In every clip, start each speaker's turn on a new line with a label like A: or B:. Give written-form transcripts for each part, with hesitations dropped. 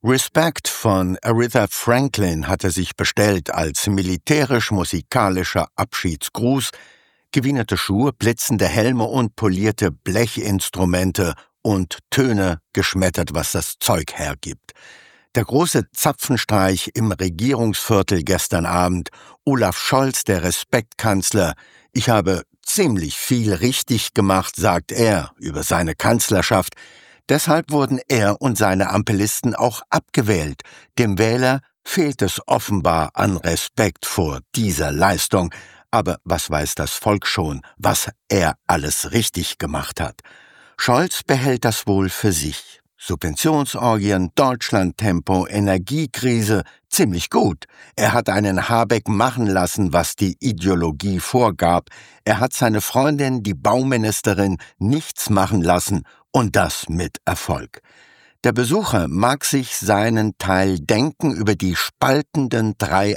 A: Respect von Aretha Franklin hatte sich bestellt als militärisch-musikalischer Abschiedsgruß, gewienerte Schuhe, blitzende Helme und polierte Blechinstrumente und Töne geschmettert, was das Zeug hergibt. Der große Zapfenstreich im Regierungsviertel gestern Abend, Olaf Scholz, der Respektkanzler, ich habe ziemlich viel richtig gemacht, sagt er über seine Kanzlerschaft. Deshalb wurden er und seine Ampelisten auch abgewählt. Dem Wähler fehlt es offenbar an Respekt vor dieser Leistung. Aber was weiß das Volk schon, was er alles richtig gemacht hat? Scholz behält das wohl für sich. Subventionsorgien, Deutschlandtempo, Energiekrise, ziemlich gut. Er hat einen Habeck machen lassen, was die Ideologie vorgab. Er hat seine Freundin, die Bauministerin, nichts machen lassen und das mit Erfolg. Der Besucher mag sich seinen Teil denken über die spaltenden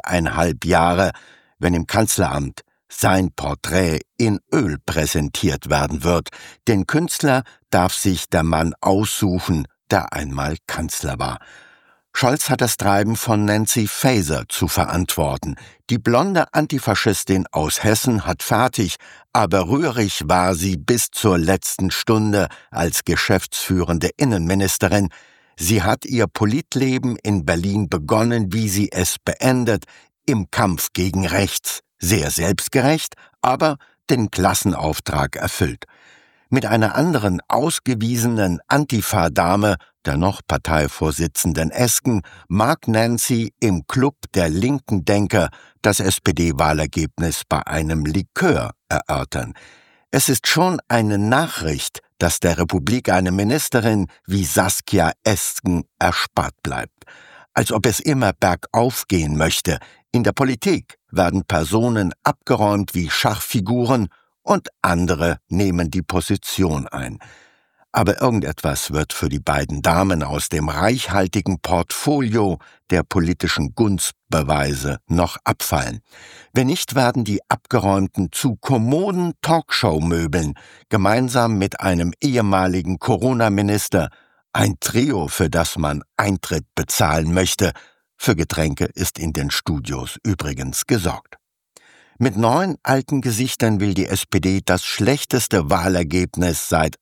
A: 3,5 Jahre, wenn im Kanzleramt sein Porträt in Öl präsentiert werden wird. Den Künstler darf sich der Mann aussuchen, der einmal Kanzler war. Scholz hat das Treiben von Nancy Faeser zu verantworten. Die blonde Antifaschistin aus Hessen hat fertig, aber rührig war sie bis zur letzten Stunde als geschäftsführende Innenministerin. Sie hat ihr Politleben in Berlin begonnen, wie sie es beendet, im Kampf gegen rechts. Sehr selbstgerecht, aber den Klassenauftrag erfüllt. Mit einer anderen ausgewiesenen Antifa-Dame, der noch Parteivorsitzenden Esken, mag Nancy im Club der linken Denker das SPD-Wahlergebnis bei einem Likör erörtern. Es ist schon eine Nachricht, dass der Republik eine Ministerin wie Saskia Esken erspart bleibt. Als ob es immer bergauf gehen möchte. In der Politik werden Personen abgeräumt wie Schachfiguren und andere nehmen die Position ein. Aber irgendetwas wird für die beiden Damen aus dem reichhaltigen Portfolio der politischen Gunstbeweise noch abfallen. Wenn nicht, werden die Abgeräumten zu kommoden Talkshow-Möbeln, gemeinsam mit einem ehemaligen Corona-Minister, ein Trio, für das man Eintritt bezahlen möchte. Für Getränke ist in den Studios übrigens gesorgt. Mit 9 alten Gesichtern will die SPD das schlechteste Wahlergebnis seit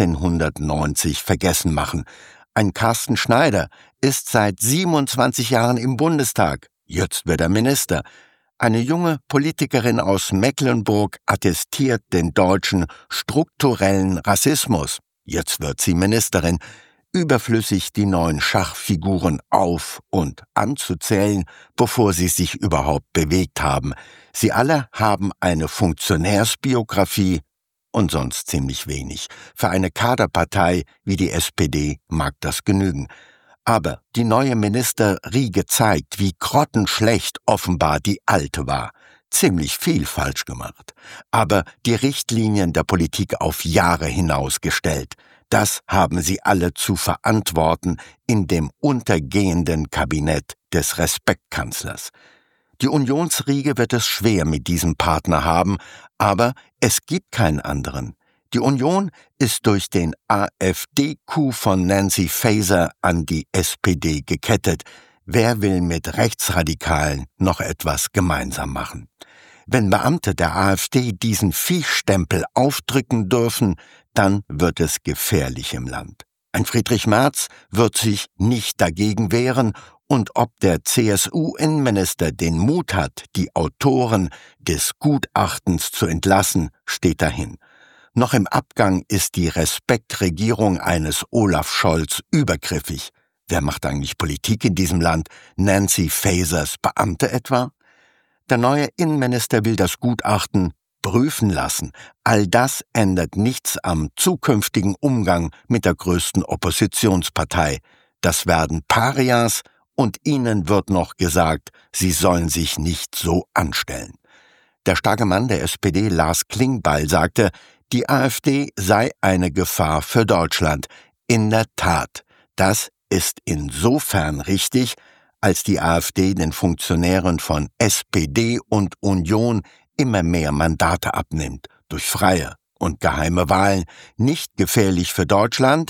A: 1890 vergessen machen. Ein Carsten Schneider ist seit 27 Jahren im Bundestag. Jetzt wird er Minister. Eine junge Politikerin aus Mecklenburg attestiert den Deutschen strukturellen Rassismus. Jetzt wird sie Ministerin. Überflüssig, die neuen Schachfiguren auf- und anzuzählen, bevor sie sich überhaupt bewegt haben. Sie alle haben eine Funktionärsbiografie und sonst ziemlich wenig. Für eine Kaderpartei wie die SPD mag das genügen. Aber die neue Ministerriege zeigt, wie grottenschlecht offenbar die alte war. Ziemlich viel falsch gemacht. Aber die Richtlinien der Politik auf Jahre hinaus gestellt. Das haben sie alle zu verantworten in dem untergehenden Kabinett des Respektkanzlers. Die Unionsriege wird es schwer mit diesem Partner haben, aber es gibt keinen anderen. Die Union ist durch den AfD-Coup von Nancy Faeser an die SPD gekettet. Wer will mit Rechtsradikalen noch etwas gemeinsam machen? Wenn Beamte der AfD diesen Viehstempel aufdrücken dürfen, dann wird es gefährlich im Land. Ein Friedrich Merz wird sich nicht dagegen wehren, und ob der CSU-Innenminister den Mut hat, die Autoren des Gutachtens zu entlassen, steht dahin. Noch im Abgang ist die Respektregierung eines Olaf Scholz übergriffig. Wer macht eigentlich Politik in diesem Land? Nancy Faesers Beamte etwa? Der neue Innenminister will das Gutachten prüfen lassen. All das ändert nichts am zukünftigen Umgang mit der größten Oppositionspartei. Das werden Parias und ihnen wird noch gesagt, sie sollen sich nicht so anstellen. Der starke Mann der SPD, Lars Klingbeil, sagte, die AfD sei eine Gefahr für Deutschland. In der Tat, das ist insofern richtig, als die AfD den Funktionären von SPD und Union immer mehr Mandate abnimmt, durch freie und geheime Wahlen, nicht gefährlich für Deutschland,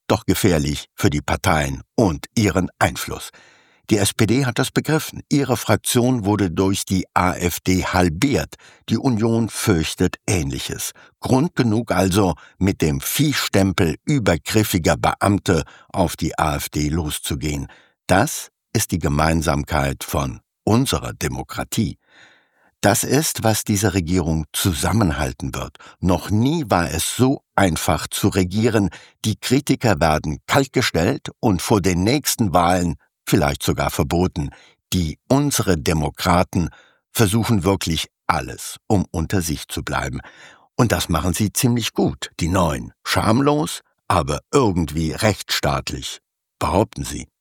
A: doch gefährlich für die Parteien und ihren Einfluss. Die SPD hat das begriffen. Ihre Fraktion wurde durch die AfD halbiert. Die Union fürchtet Ähnliches. Grund genug also, mit dem Viehstempel übergriffiger Beamte auf die AfD loszugehen. Das ist die Gemeinsamkeit von unserer Demokratie. Das ist, was diese Regierung zusammenhalten wird. Noch nie war es so einfach zu regieren. Die Kritiker werden kaltgestellt und vor den nächsten Wahlen vielleicht sogar verboten. Unsere Demokraten versuchen wirklich alles, um unter sich zu bleiben. Und das machen sie ziemlich gut, die Neuen. Schamlos, aber irgendwie rechtsstaatlich, behaupten sie.